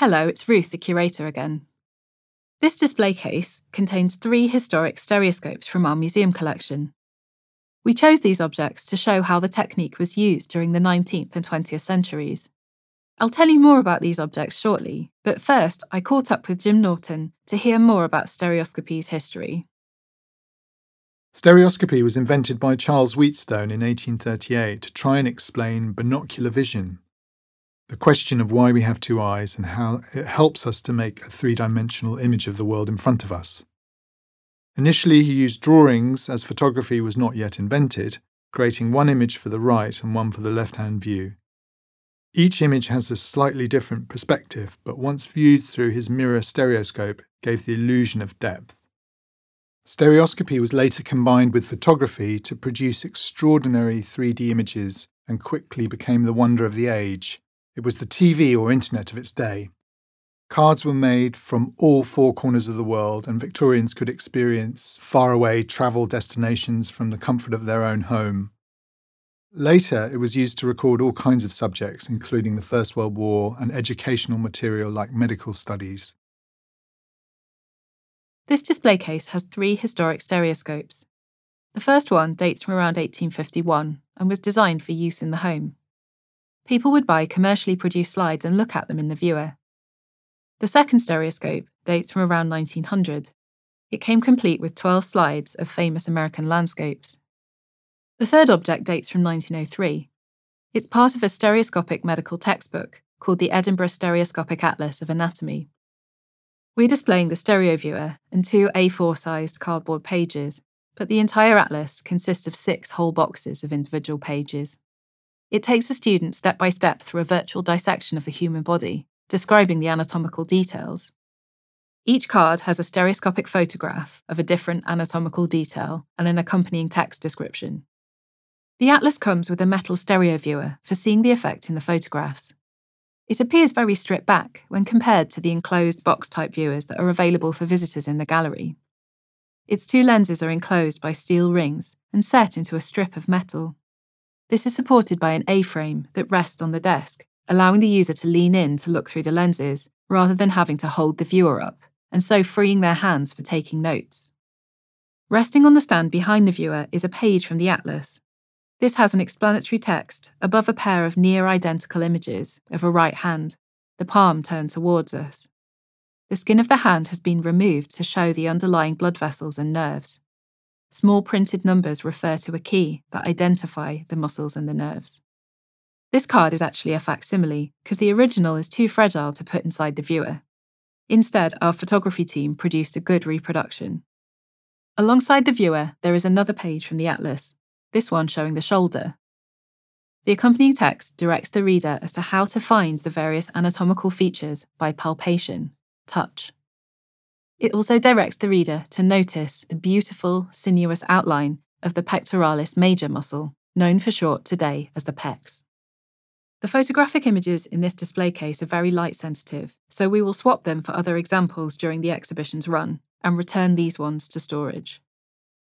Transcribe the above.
Hello, it's Ruth, the curator again. This display case contains 3 historic stereoscopes from our museum collection. We chose these objects to show how the technique was used during the 19th and 20th centuries. I'll tell you more about these objects shortly, but first I caught up with Jim Norton to hear more about stereoscopy's history. Stereoscopy was invented by Charles Wheatstone in 1838 to try and explain binocular vision, the question of why we have 2 eyes and how it helps us to make a 3-dimensional image of the world in front of us. Initially, he used drawings as photography was not yet invented, creating one image for the right and one for the left-hand view. Each image has a slightly different perspective, but once viewed through his mirror stereoscope, gave the illusion of depth. Stereoscopy was later combined with photography to produce extraordinary 3D images and quickly became the wonder of the age. It was the TV or internet of its day. Cards were made from all 4 corners of the world, and Victorians could experience faraway travel destinations from the comfort of their own home. Later, it was used to record all kinds of subjects, including the First World War and educational material like medical studies. This display case has 3 historic stereoscopes. The first one dates from around 1851 and was designed for use in the home. People would buy commercially produced slides and look at them in the viewer. The second stereoscope dates from around 1900. It came complete with 12 slides of famous American landscapes. The third object dates from 1903. It's part of a stereoscopic medical textbook called the Edinburgh Stereoscopic Atlas of Anatomy. We're displaying the stereo viewer and 2 A4-sized cardboard pages, but the entire atlas consists of 6 whole boxes of individual pages. It takes a student step by step through a virtual dissection of the human body, describing the anatomical details. Each card has a stereoscopic photograph of a different anatomical detail and an accompanying text description. The atlas comes with a metal stereo viewer for seeing the effect in the photographs. It appears very stripped back when compared to the enclosed box-type viewers that are available for visitors in the gallery. Its 2 lenses are enclosed by steel rings and set into a strip of metal. This is supported by an A-frame that rests on the desk, allowing the user to lean in to look through the lenses rather than having to hold the viewer up, and so freeing their hands for taking notes. Resting on the stand behind the viewer is a page from the atlas. This has an explanatory text above a pair of near-identical images of a right hand, the palm turned towards us. The skin of the hand has been removed to show the underlying blood vessels and nerves. Small printed numbers refer to a key that identify the muscles and the nerves. This card is actually a facsimile because the original is too fragile to put inside the viewer. Instead, our photography team produced a good reproduction. Alongside the viewer, there is another page from the atlas, this one showing the shoulder. The accompanying text directs the reader as to how to find the various anatomical features by palpation, touch. It also directs the reader to notice the beautiful, sinuous outline of the pectoralis major muscle, known for short today as the pecs. The photographic images in this display case are very light sensitive, so we will swap them for other examples during the exhibition's run and return these ones to storage.